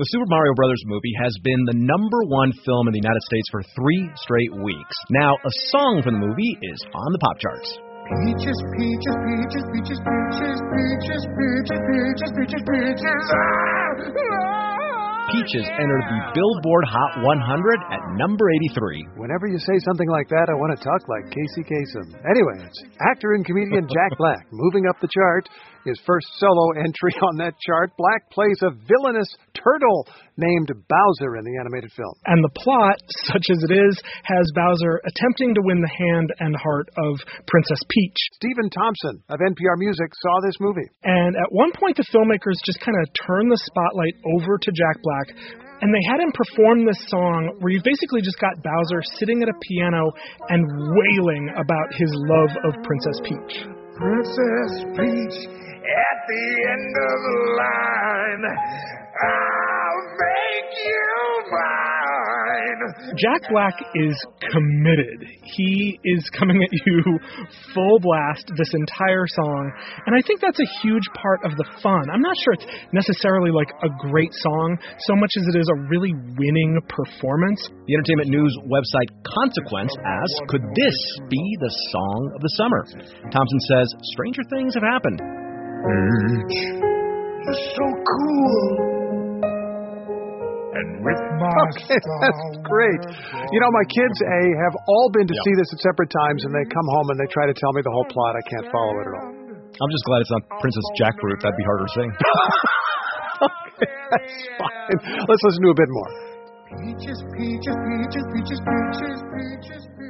The Super Mario Brothers movie has been the #1 film in the United States for 3 straight weeks. Now, a song from the movie is on the pop charts. Peaches, peaches, peaches, peaches, peaches, peaches, peaches, peaches, peaches, peaches. Peaches entered the Billboard Hot 100 at number 83. Whenever you say something like that, I want to talk like Casey Kasem. Anyway, it's actor and comedian Jack Black moving up the chart. His first solo entry on that chart, Black plays a villainous turtle named Bowser in the animated film. And the plot, such as it is, has Bowser attempting to win the hand and heart of Princess Peach. Stephen Thompson of NPR Music saw this movie. And at one point, the filmmakers just kind of turned the spotlight over to Jack Black, and they had him perform this song where you basically just got Bowser sitting at a piano and wailing about his love of Princess Peach. Princess Peach, at the end of the line, I'll make you mine. Jack Black is committed. He is coming at you full blast this entire song, and I think that's a huge part of the fun. I'm not sure it's necessarily like a great song so much as it is a really winning performance. The entertainment news website Consequence asks, could this be the song of the summer? Thompson says, stranger things have happened. Peach, you're so cool. And with my Okay, that's great. You know, my kids, have all been to see this at separate times, and they come home and they try to tell me the whole plot. I can't follow it at all. I'm just glad it's not Princess Jackfruit. That'd be harder to sing. Okay, that's fine. Let's listen to a bit more. Peaches, peaches, peaches, peaches, peaches, peaches, peaches.